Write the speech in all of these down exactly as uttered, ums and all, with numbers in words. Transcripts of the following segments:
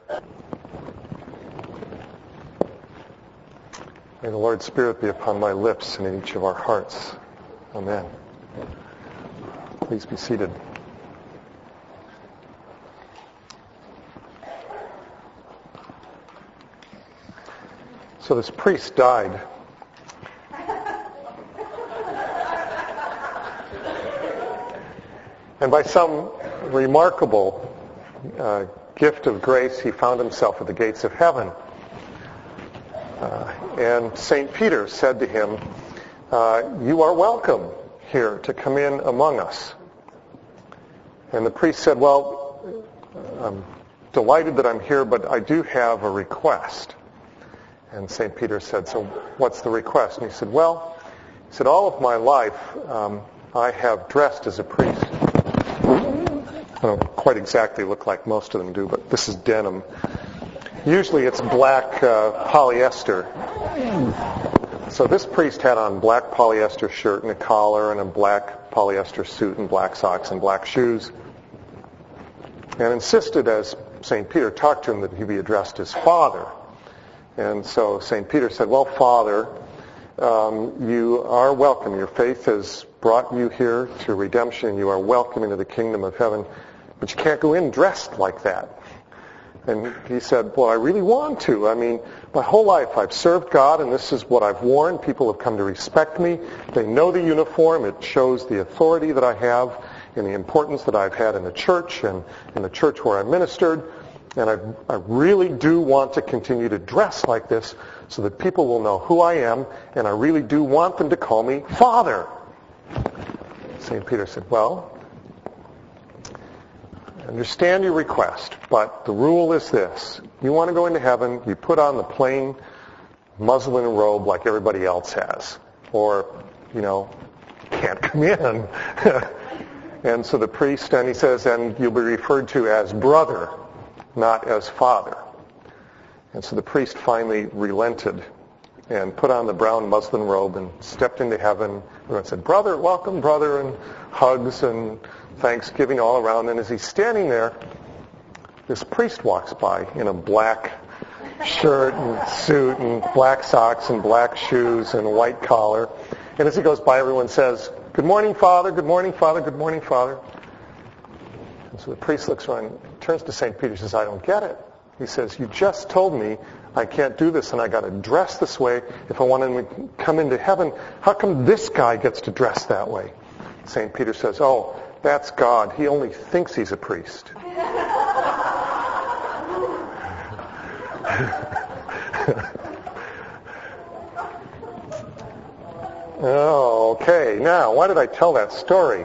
May the Lord's Spirit be upon my lips and in each of our hearts. Amen. Please be seated. So this priest died. And by some remarkable uh, gift of grace, he found himself at the gates of heaven. Uh, and Saint Peter said to him, uh, you are welcome here to come in among us. And the priest said, well, I'm delighted that I'm here, but I do have a request. And Saint Peter said, so what's the request? And he said, well, he said, all of my life um, I have dressed as a priest. I don't quite exactly look like most of them do, but this is denim. Usually it's black uh, polyester. So this priest had on black polyester shirt and a collar and a black polyester suit and black socks and black shoes, and insisted, as Saint Peter talked to him, that he be addressed as Father. And so Saint Peter said, well, Father, um, you are welcome. Your faith has brought you here to redemption. You are welcome into the kingdom of heaven, but you can't go in dressed like that. And he said, well, I really want to. I mean, my whole life I've served God, and this is what I've worn. People have come to respect me. They know the uniform. It shows the authority that I have and the importance that I've had in the church and in the church where I ministered. And I, I really do want to continue to dress like this so that people will know who I am, and I really do want them to call me Father. Saint Peter said, well, I understand your request, but the rule is this. You want to go into heaven, you put on the plain muslin robe like everybody else has. Or, you know, can't come in. And so the priest, and he says, and you'll be referred to as brother, not as father. And so the priest finally relented and put on the brown muslin robe and stepped into heaven. And said, brother, welcome, brother, and hugs and thanksgiving all around. And as he's standing there, this priest walks by in a black shirt and suit and black socks and black shoes and a white collar. And as he goes by, everyone says, good morning, Father, good morning, Father, good morning, Father. And so the priest looks around, turns to Saint Peter and says, I don't get it. He says, you just told me I can't do this and I got to dress this way if I want to come into heaven. How come this guy gets to dress that way? Saint Peter says, oh, that's God. He only thinks he's a priest. Oh, okay. Now, why did I tell that story?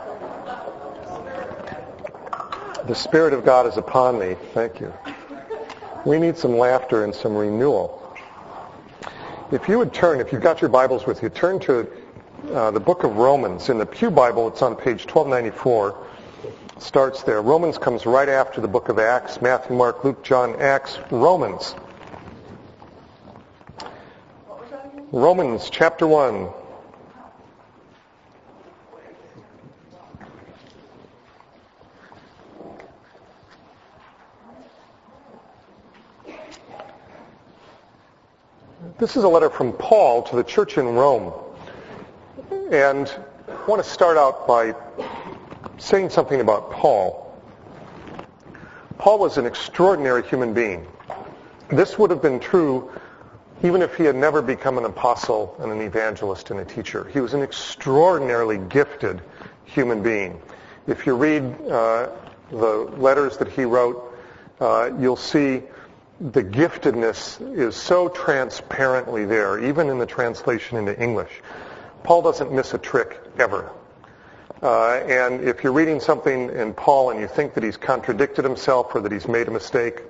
The Spirit of God is upon me. Thank you. We need some laughter and some renewal. If you would turn, if you've got your Bibles with you, turn to uh, the book of Romans. In the Pew Bible, it's on page twelve ninety-four. It starts there. Romans comes right after the book of Acts. Matthew, Mark, Luke, John, Acts, Romans. Romans chapter one. This is a letter from Paul to the church in Rome. And I want to start out by saying something about Paul. Paul was an extraordinary human being. This would have been true even if he had never become an apostle and an evangelist and a teacher. He was an extraordinarily gifted human being. If you read uh, the letters that he wrote, uh, you'll see the giftedness is so transparently there, even in the translation into English. Paul doesn't miss a trick ever. Uh, and if you're reading something in Paul and you think that he's contradicted himself or that he's made a mistake,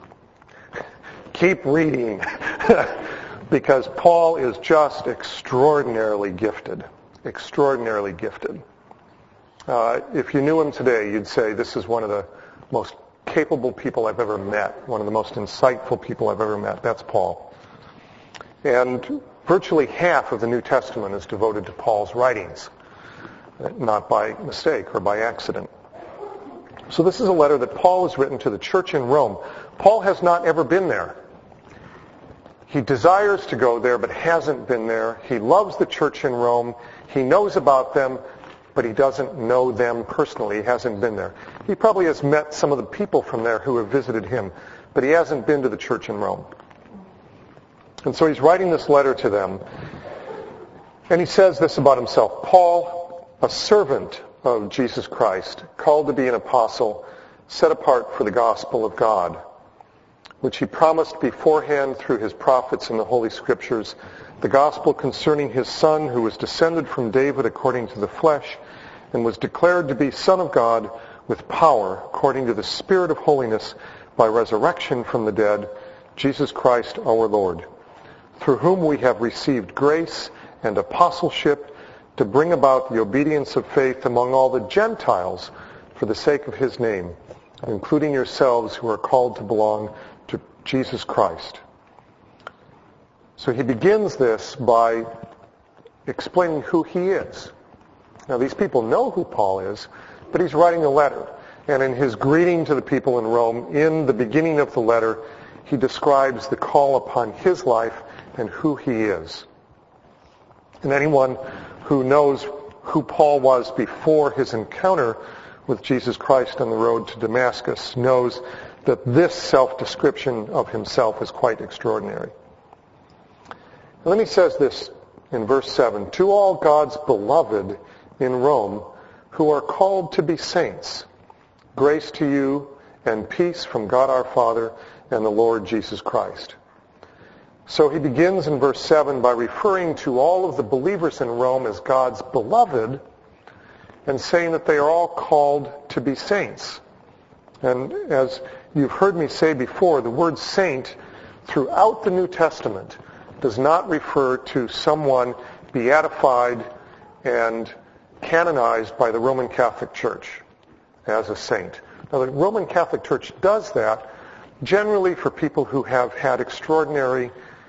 keep reading. Because Paul is just extraordinarily gifted. Extraordinarily gifted. Uh, if you knew him today, you'd say this is one of the most capable people I've ever met, one of the most insightful people I've ever met. That's Paul. And virtually half of the New Testament is devoted to Paul's writings, not by mistake or by accident. So this is a letter that Paul has written to the church in Rome. Paul has not ever been there. He desires to go there, but hasn't been there. He loves the church in Rome. He knows about them, but he doesn't know them personally. He hasn't been there. He probably has met some of the people from there who have visited him, but he hasn't been to the church in Rome. And so he's writing this letter to them, and he says this about himself: Paul, a servant of Jesus Christ, called to be an apostle, set apart for the gospel of God, which he promised beforehand through his prophets in the Holy Scriptures, the gospel concerning his Son, who was descended from David according to the flesh, and was declared to be Son of God with power, according to the Spirit of holiness, by resurrection from the dead, Jesus Christ our Lord, through whom we have received grace and apostleship to bring about the obedience of faith among all the Gentiles for the sake of his name, including yourselves who are called to belong to Jesus Christ. So he begins this by explaining who he is. Now these people know who Paul is, but he's writing a letter. And in his greeting to the people in Rome, in the beginning of the letter, he describes the call upon his life and who he is. And anyone who knows who Paul was before his encounter with Jesus Christ on the road to Damascus knows that this self-description of himself is quite extraordinary. And then he says this in verse seven: to all God's beloved in Rome who are called to be saints, grace to you and peace from God our Father and the Lord Jesus Christ. So he begins in verse seven by referring to all of the believers in Rome as God's beloved and saying that they are all called to be saints. And as you've heard me say before, the word saint throughout the New Testament does not refer to someone beatified and canonized by the Roman Catholic Church as a saint. Now, the Roman Catholic Church does that generally for people who have had extraordinary,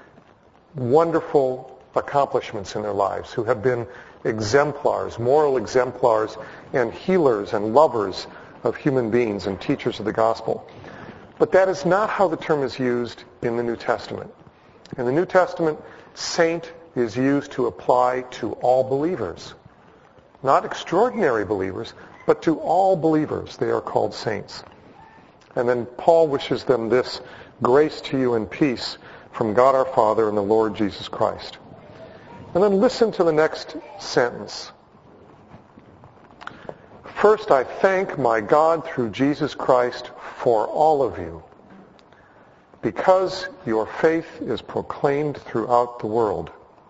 wonderful accomplishments in their lives, who have been exemplars, moral exemplars, and healers and lovers of human beings and teachers of the gospel. But that is not how the term is used in the New Testament. In the New Testament, saint is used to apply to all believers. Not extraordinary believers, but to all believers they are called saints. And then Paul wishes them this: grace to you and peace from God our Father and the Lord Jesus Christ. And then listen to the next sentence. First, I thank my God through Jesus Christ for all of you, because your faith is proclaimed throughout the world.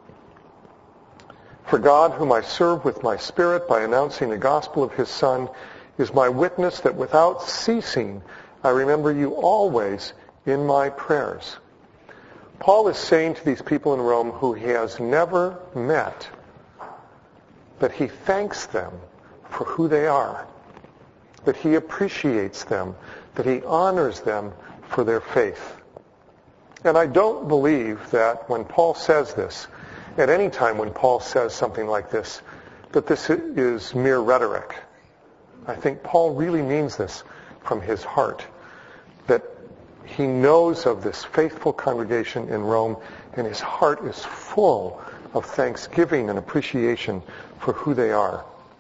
For God, whom I serve with my spirit by announcing the gospel of his Son, is my witness that without ceasing I remember you always in my prayers. Paul is saying to these people in Rome who he has never met that he thanks them for who they are, that he appreciates them, that he honors them for their faith. And I don't believe that when Paul says this, at any time when Paul says something like this, that this is mere rhetoric. I think Paul really means this from his heart, that he knows of this faithful congregation in Rome, and his heart is full of thanksgiving and appreciation for who they are.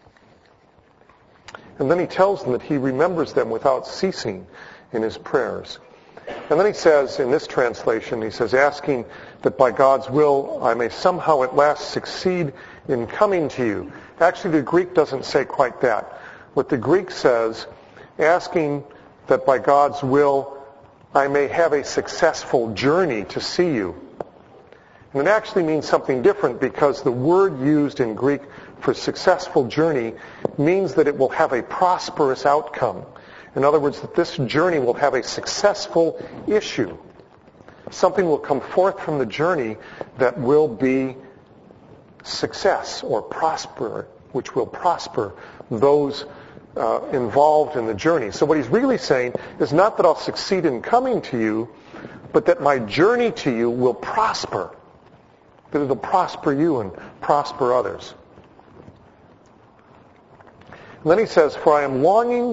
And then he tells them that he remembers them without ceasing in his prayers. And then he says, in this translation, he says, asking that by God's will I may somehow at last succeed in coming to you. Actually, the Greek doesn't say quite that. What the Greek says, asking that by God's will I may have a successful journey to see you. And it actually means something different, because the word used in Greek for successful journey means that it will have a prosperous outcome. In other words, that this journey will have a successful issue. Something will come forth from the journey that will be success or prosper, which will prosper those uh, involved in the journey. So what he's really saying is not that I'll succeed in coming to you, but that my journey to you will prosper. That it'll prosper you and prosper others. And then he says, for I am longing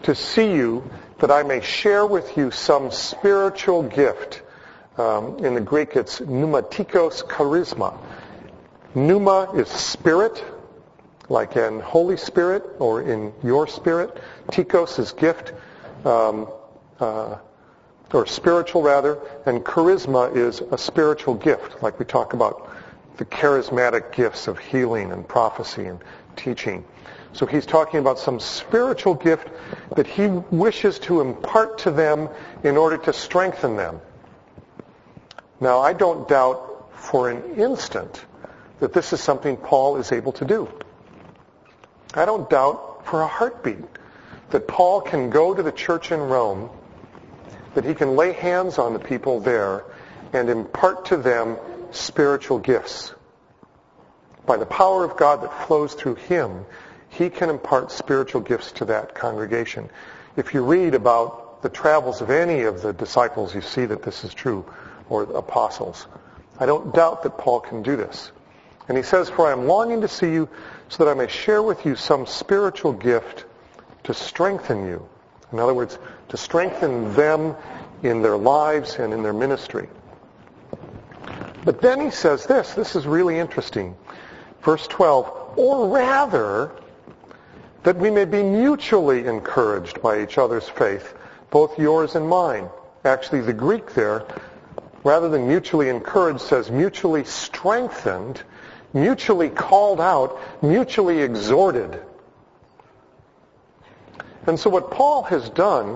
to see you, that I may share with you some spiritual gift. Um, in the Greek, it's pneumatikos charisma. Pneuma is spirit, like in Holy Spirit or in your spirit. Tikos is gift, um, uh, or spiritual rather, and charisma is a spiritual gift, like we talk about the charismatic gifts of healing and prophecy and teaching. So he's talking about some spiritual gift that he wishes to impart to them in order to strengthen them. Now, I don't doubt for an instant that this is something Paul is able to do. I don't doubt for a heartbeat that Paul can go to the church in Rome, that he can lay hands on the people there and impart to them spiritual gifts. By the power of God that flows through him, he can impart spiritual gifts to that congregation. If you read about the travels of any of the disciples, you see that this is true, or the apostles. I don't doubt that Paul can do this. And he says, for I am longing to see you so that I may share with you some spiritual gift to strengthen you. In other words, to strengthen them in their lives and in their ministry. But then he says this, this is really interesting. Verse twelve, or rather, that we may be mutually encouraged by each other's faith, both yours and mine. Actually, the Greek there, rather than mutually encouraged, says mutually strengthened, mutually called out, mutually exhorted. And so what Paul has done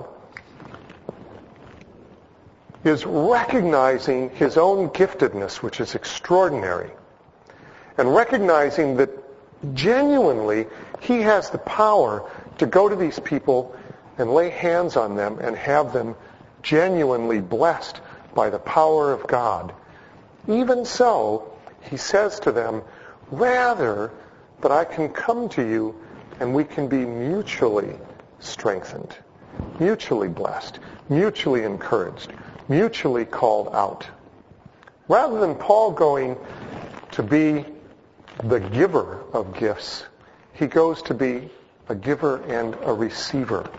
is recognizing his own giftedness, which is extraordinary, and recognizing that genuinely he has the power to go to these people and lay hands on them and have them genuinely blessed by the power of God. Even so, he says to them, rather that I can come to you and we can be mutually strengthened, mutually blessed, mutually encouraged, mutually called out. Rather than Paul going to be the giver of gifts, he goes to be a giver and a receiver.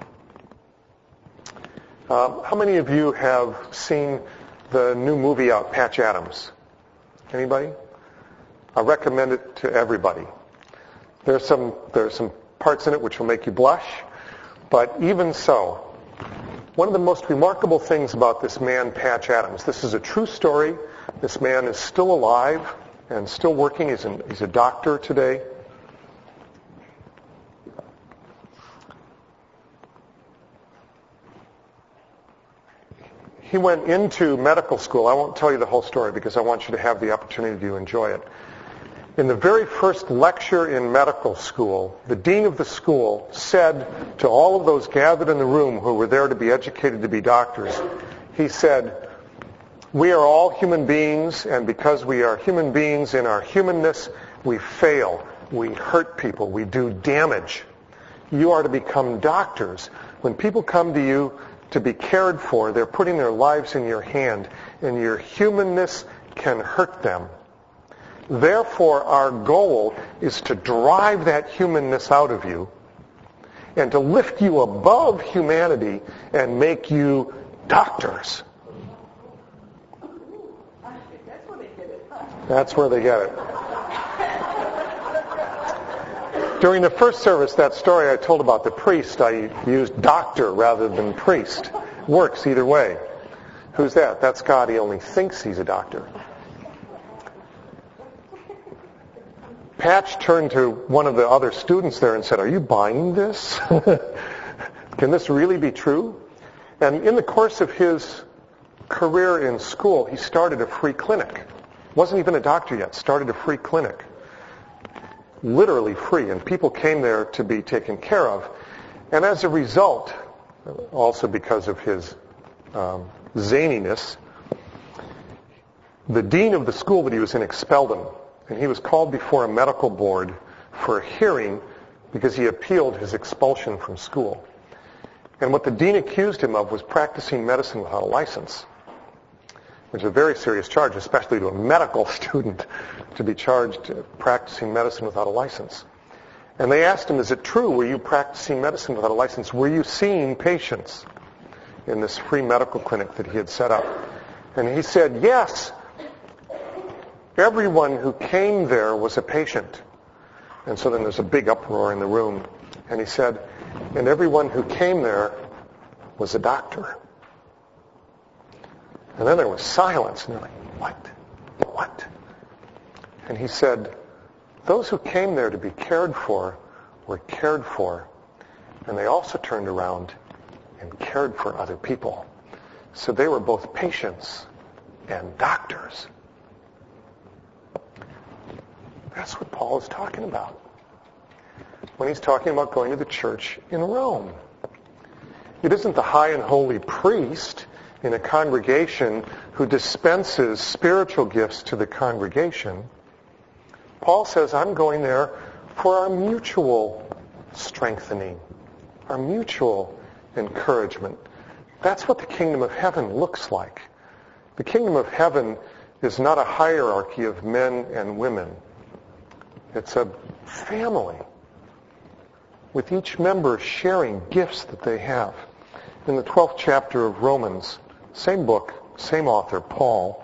Uh, how many of you have seen the new movie out, Patch Adams? Anybody? I recommend it to everybody. There's some there's some parts in it which will make you blush, but even so, one of the most remarkable things about this man, Patch Adams, this is a true story. This man is still alive and still working. He's, an, he's a doctor today. He went into medical school. I won't tell you the whole story because I want you to have the opportunity to enjoy it. In the very first lecture in medical school, the dean of the school said to all of those gathered in the room who were there to be educated to be doctors, he said, we are all human beings, and because we are human beings in our humanness, we fail, we hurt people, we do damage. You are to become doctors. When people come to you to be cared for, they're putting their lives in your hand, and your humanness can hurt them. Therefore, our goal is to drive that humanness out of you and to lift you above humanity and make you doctors. That's where they get it. During the first service, that story I told about the priest, I used doctor rather than priest. Works either way. Who's that? That's God. He only thinks he's a doctor. Patch turned to one of the other students there and said, are you buying this? Can this really be true? And in the course of his career in school, he started a free clinic. Wasn't even a doctor yet, started a free clinic. Literally free, and people came there to be taken care of. And as a result, also because of his um, zaniness, the dean of the school that he was in expelled him. And he was called before a medical board for a hearing because he appealed his expulsion from school. And what the dean accused him of was practicing medicine without a license, which is a very serious charge, especially to a medical student, to be charged practicing medicine without a license. And they asked him, is it true? Were you practicing medicine without a license? Were you seeing patients in this free medical clinic that he had set up? And he said, yes. Everyone who came there was a patient. And so then there's a big uproar in the room. And he said, and everyone who came there was a doctor. And then there was silence. And they're like, what? What? And he said, those who came there to be cared for were cared for. And they also turned around and cared for other people. So they were both patients and doctors. That's what Paul is talking about when he's talking about going to the church in Rome. It isn't the high and holy priest in a congregation who dispenses spiritual gifts to the congregation. Paul says, I'm going there for our mutual strengthening, our mutual encouragement. That's what the kingdom of heaven looks like. The kingdom of heaven is not a hierarchy of men and women. It's a family with each member sharing gifts that they have. In the twelfth chapter of Romans, same book, same author, Paul,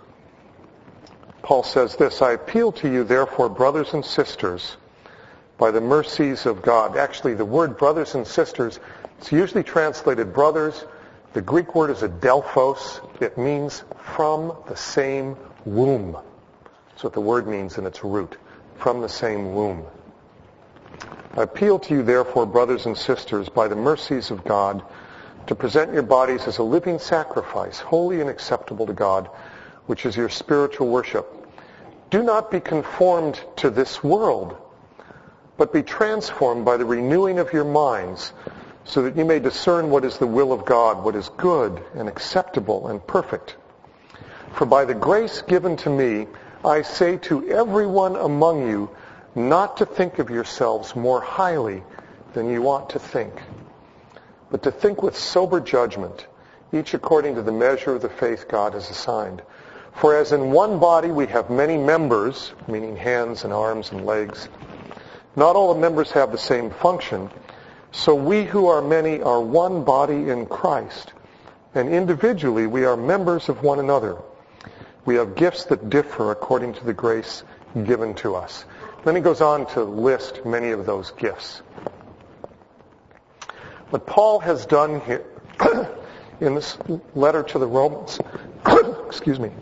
Paul says this, I appeal to you, therefore, brothers and sisters, by the mercies of God. Actually, the word brothers and sisters, it's usually translated brothers. The Greek word is adelphos. It means from the same womb. That's what the word means in its root, from the same womb. I appeal to you, therefore, brothers and sisters, by the mercies of God, to present your bodies as a living sacrifice, holy and acceptable to God, which is your spiritual worship. Do not be conformed to this world, but be transformed by the renewing of your minds, so that you may discern what is the will of God, what is good and acceptable and perfect. For by the grace given to me, I say to everyone among you, not to think of yourselves more highly than you ought to think, but to think with sober judgment, each according to the measure of the faith God has assigned. For as in one body we have many members, meaning hands and arms and legs, not all the members have the same function, so we who are many are one body in Christ, and individually we are members of one another. We have gifts that differ according to the grace given to us. Then he goes on to list many of those gifts. What Paul has done here in this letter to the Romans, excuse me,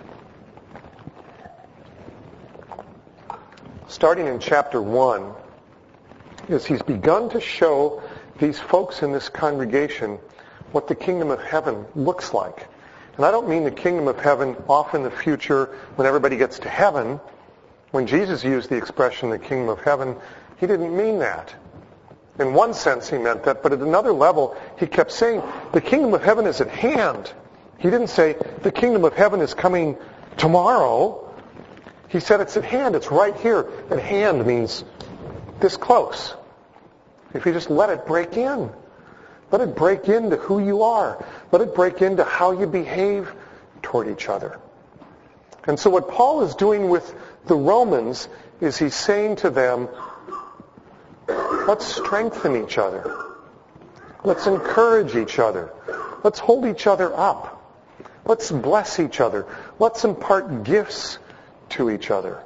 starting in chapter one, is he's begun to show these folks in this congregation what the kingdom of heaven looks like. And I don't mean the kingdom of heaven off in the future when everybody gets to heaven. When Jesus used the expression the kingdom of heaven, he didn't mean that. In one sense he meant that, but at another level he kept saying the kingdom of heaven is at hand. He didn't say the kingdom of heaven is coming tomorrow. He said it's at hand, it's right here. At hand means this close. If you just let it break in. Let it break into who you are. Let it break into how you behave toward each other. And so what Paul is doing with the Romans is he's saying to them, let's strengthen each other. Let's encourage each other. Let's hold each other up. Let's bless each other. Let's impart gifts to each other.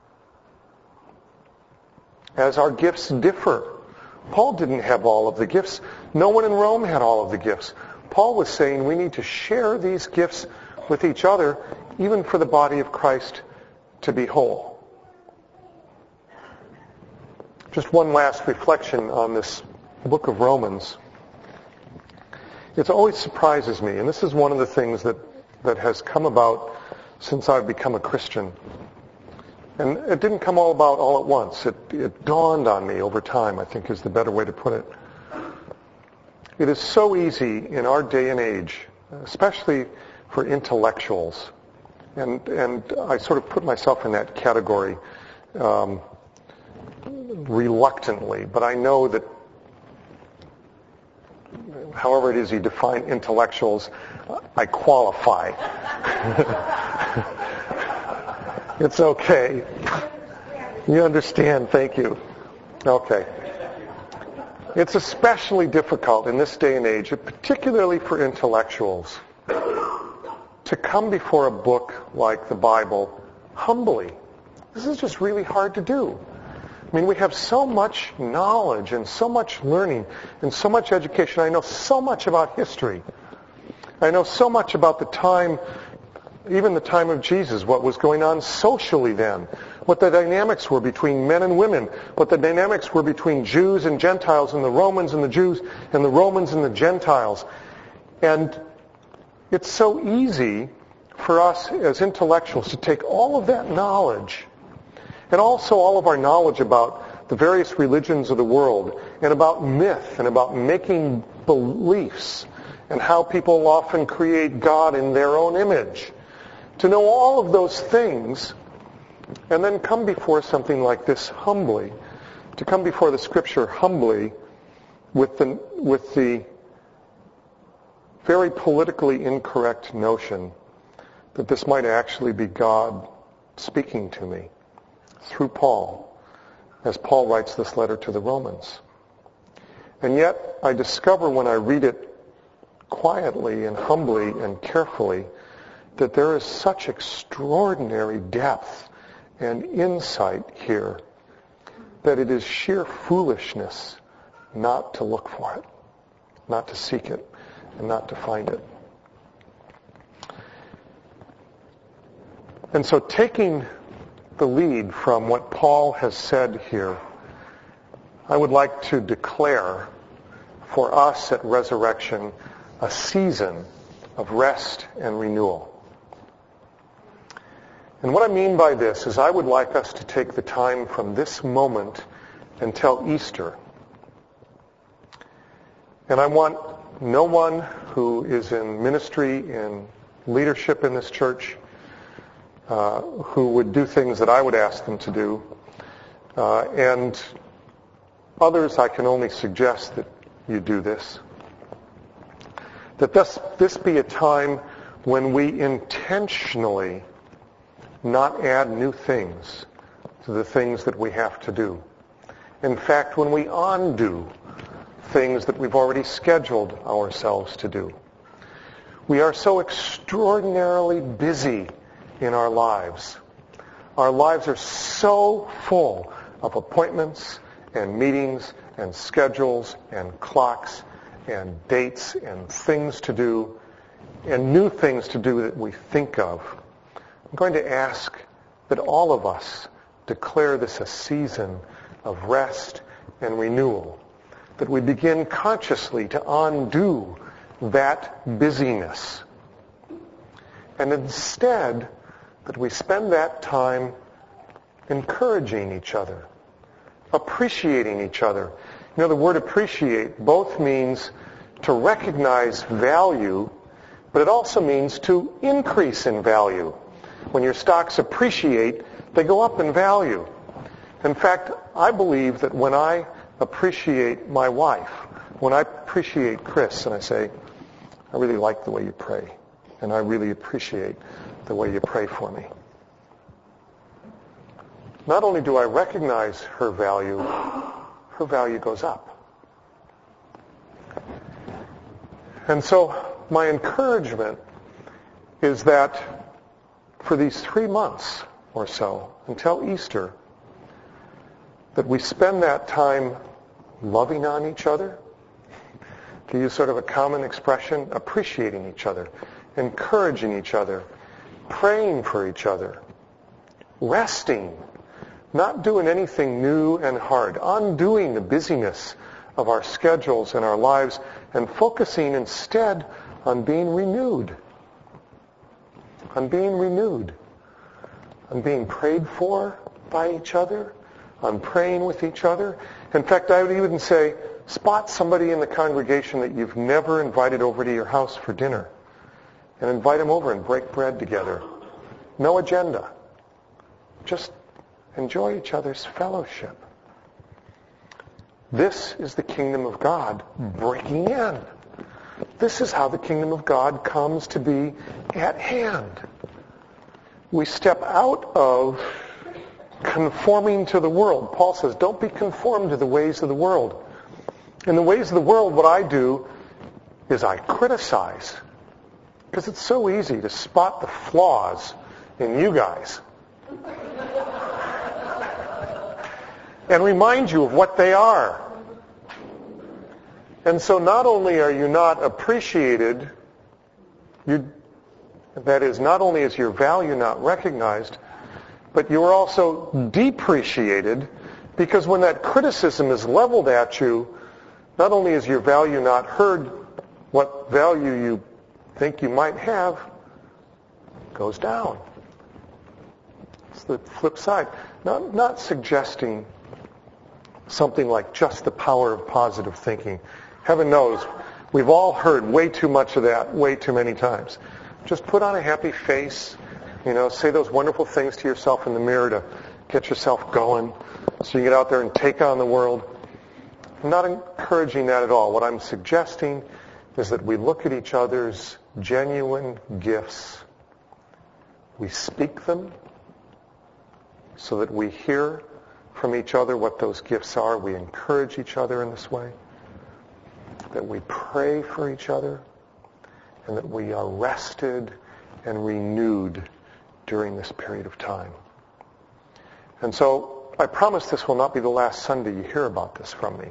As our gifts differ. Paul didn't have all of the gifts. No one in Rome had all of the gifts. Paul was saying we need to share these gifts with each other, even for the body of Christ to be whole. Just one last reflection on this book of Romans. It always surprises me, and this is one of the things that, that has come about since I've become a Christian. And it didn't come all about all at once. It, it dawned on me over time, I think is the better way to put it. It is so easy in our day and age, especially for intellectuals, and, and I sort of put myself in that category um, reluctantly, but I know that however it is you define intellectuals, I qualify. It's okay. You understand, thank you. Okay. It's especially difficult in this day and age, particularly for intellectuals, to come before a book like the Bible humbly. This is just really hard to do. I mean, we have so much knowledge and so much learning and so much education. I know so much about history. I know so much about the time, even the time of Jesus, what was going on socially then, what the dynamics were between men and women, what the dynamics were between Jews and Gentiles, and the Romans and the Jews, and the Romans and the Gentiles. And it's so easy for us as intellectuals to take all of that knowledge, and also all of our knowledge about the various religions of the world, and about myth, and about making beliefs, and how people often create God in their own image. To know all of those things, and then come before something like this humbly, to come before the Scripture humbly with the, with the very politically incorrect notion that this might actually be God speaking to me through Paul, as Paul writes this letter to the Romans. And yet, I discover when I read it quietly and humbly and carefully that there is such extraordinary depth and insight here that it is sheer foolishness not to look for it, not to seek it, and not to find it. And so taking the lead from what Paul has said here, I would like to declare for us at Resurrection a season of rest and renewal. And what I mean by this is I would like us to take the time from this moment until Easter. And I want no one who is in ministry, in leadership in this church, uh, who would do things that I would ask them to do, uh, and others I can only suggest that you do this, that this, this be a time when we intentionally not add new things to the things that we have to do. In fact, when we undo things that we've already scheduled ourselves to do. We are so extraordinarily busy in our lives. Our lives are so full of appointments and meetings and schedules and clocks and dates and things to do and new things to do that we think of. I'm going to ask that all of us declare this a season of rest and renewal, that we begin consciously to undo that busyness, and instead that we spend that time encouraging each other, appreciating each other. You know, the word appreciate both means to recognize value, but it also means to increase in value. When your stocks appreciate, they go up in value. In fact, I believe that when I appreciate my wife, when I appreciate Chris, and I say, I really like the way you pray, and I really appreciate the way you pray for me. Not only do I recognize her value, her value goes up. And so my encouragement is that for these three months or so, until Easter, that we spend that time loving on each other, to use sort of a common expression, appreciating each other, encouraging each other, praying for each other, resting, not doing anything new and hard, undoing the busyness of our schedules and our lives, and focusing instead on being renewed, on being renewed, on being prayed for by each other, on praying with each other. In fact, I would even say, spot somebody in the congregation that you've never invited over to your house for dinner, and invite them over and break bread together. No agenda. Just enjoy each other's fellowship. This is the kingdom of God breaking in. This is how the kingdom of God comes to be at hand. We step out of conforming to the world. Paul says, don't be conformed to the ways of the world. In the ways of the world, what I do is I criticize. Because it's so easy to spot the flaws in you guys. And remind you of what they are. And so not only are you not appreciated, you, that is, not only is your value not recognized, but you are also depreciated, because when that criticism is leveled at you, not only is your value not heard, what value you think you might have goes down. It's the flip side. Not, not suggesting something like just the power of positive thinking. Heaven knows, we've all heard way too much of that way too many times. Just put on a happy face, you know, say those wonderful things to yourself in the mirror to get yourself going so you get out there and take on the world. I'm not encouraging that at all. What I'm suggesting is that we look at each other's genuine gifts. We speak them so that we hear from each other what those gifts are. We encourage each other in this way. That we pray for each other. And that we are rested and renewed during this period of time. And so I promise this will not be the last Sunday you hear about this from me.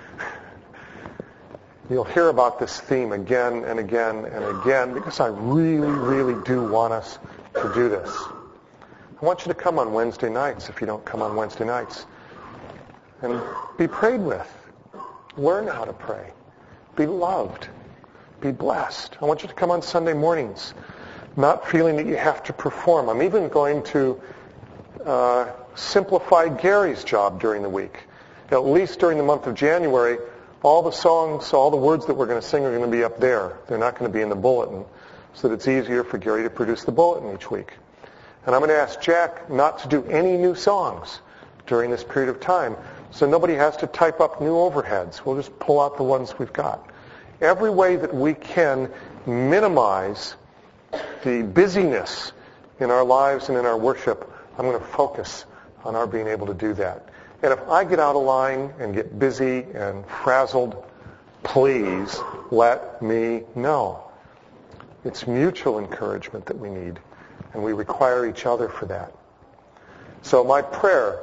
You'll hear about this theme again and again and again, because I really, really do want us to do this. I want you to come on Wednesday nights if you don't come on Wednesday nights. And be prayed with. Learn how to pray. Be loved. Be blessed. I want you to come on Sunday mornings, not feeling that you have to perform. I'm even going to uh, simplify Gary's job during the week. At least during the month of January, all the songs, all the words that we're going to sing are going to be up there. They're not going to be in the bulletin, so that it's easier for Gary to produce the bulletin each week. And I'm going to ask Jack not to do any new songs during this period of time, so nobody has to type up new overheads. We'll just pull out the ones we've got. Every way that we can minimize the busyness in our lives and in our worship, I'm going to focus on our being able to do that. And if I get out of line and get busy and frazzled, please let me know. It's mutual encouragement that we need, and we require each other for that. So my prayer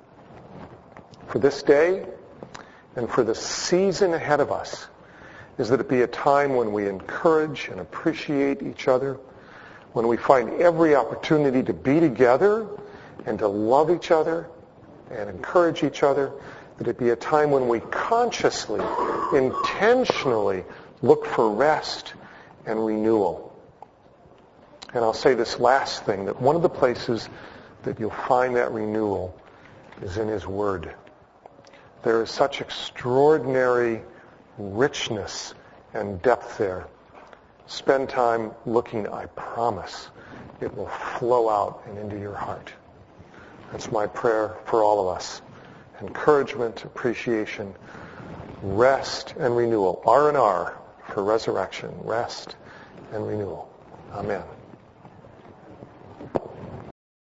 for this day and for the season ahead of us is that it be a time when we encourage and appreciate each other, when we find every opportunity to be together and to love each other and encourage each other, that it be a time when we consciously, intentionally look for rest and renewal. And I'll say this last thing, that one of the places that you'll find that renewal is in His Word. There is such extraordinary richness and depth there. Spend time looking. I promise it will flow out and into your heart. That's my prayer for all of us. Encouragement, appreciation, rest and renewal. R and R for resurrection. Rest and renewal. Amen.